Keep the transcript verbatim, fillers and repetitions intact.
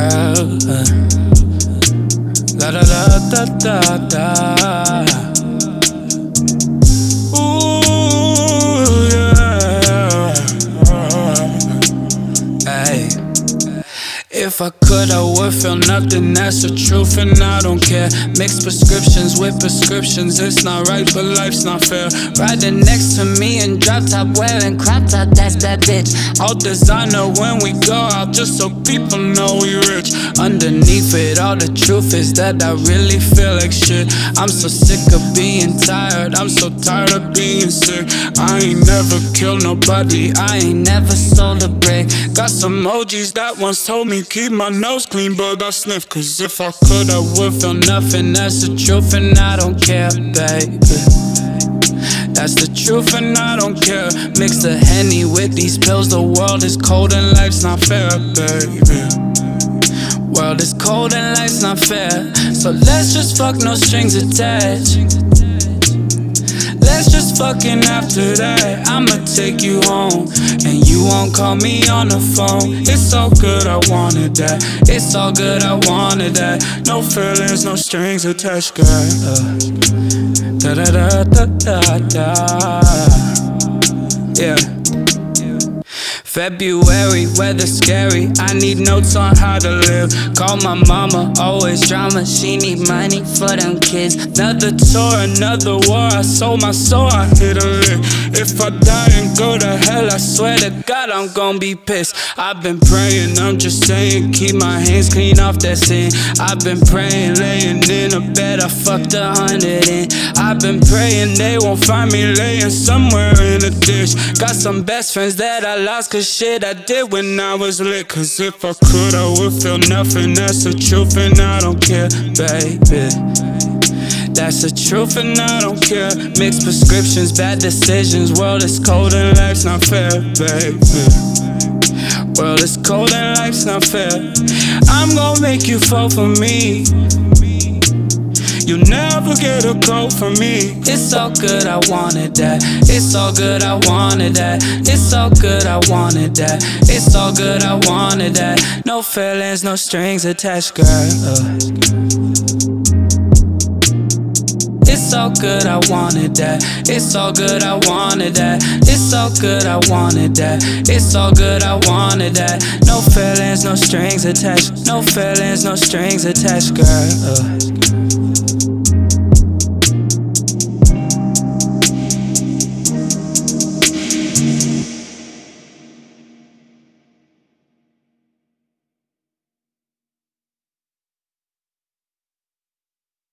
girl. Uh, da da da da da da. Ooh, yeah. Hey. If I could, I would feel nothing, that's the truth, and I don't care. Mixed prescriptions with prescriptions, it's not right, but life's not fair. Riding next to me in drop top, wearing crop top, that's that bitch. All designer when we go out, just so people know we rich. Underneath it, all the truth is that I really feel like shit. I'm so sick of being tired, I'm so tired of being sick. I ain't never killed nobody, I ain't never sold a brick. Got some O Gs that once told me keep my nose clean, but I sniff. Cause if I could, I would feel nothing. That's the truth and I don't care, baby. That's the truth and I don't care. Mix the Henny with these pills. The world is cold and life's not fair, baby. World is cold and life's not fair. So let's just fuck, no strings attached. Let's just fucking after that. I'ma take you home, and you won't call me on the phone. It's all good, I wanted that. It's all good, I wanted that. No feelings, no strings attached, girl. uh, Da da da da da da. Yeah. February, weather scary, I need notes on how to live. Call my mama, always drama, she need money for them kids. Another tour, another war, I sold my soul, I hit a lick. If I die and go to hell, I swear to God I'm gon' be pissed. I've been praying, I'm just saying, keep my hands clean off that sin. I've been praying, laying in a bed, I fucked a hundred in. I've been praying they won't find me laying somewhere in a ditch. Got some best friends that I lost cause shit I did when I was lit. Cause if I could, I would feel nothing. That's the truth and I don't care, baby. That's the truth and I don't care. Mixed prescriptions, bad decisions. World is cold and life's not fair, baby. World is cold and life's not fair. I'm gon' make you fall for me. You never get a call from me. It's all good, I wanted that. It's all good, I wanted that. It's all good, I wanted that. It's all good, I wanted that. No feelings, no strings attached, girl. uh. It's all good, I wanted that. It's all good, I wanted that. It's all good, I wanted that. It's all good, I wanted that. No feelings, no strings attached. No feelings, no strings attached, girl. uh.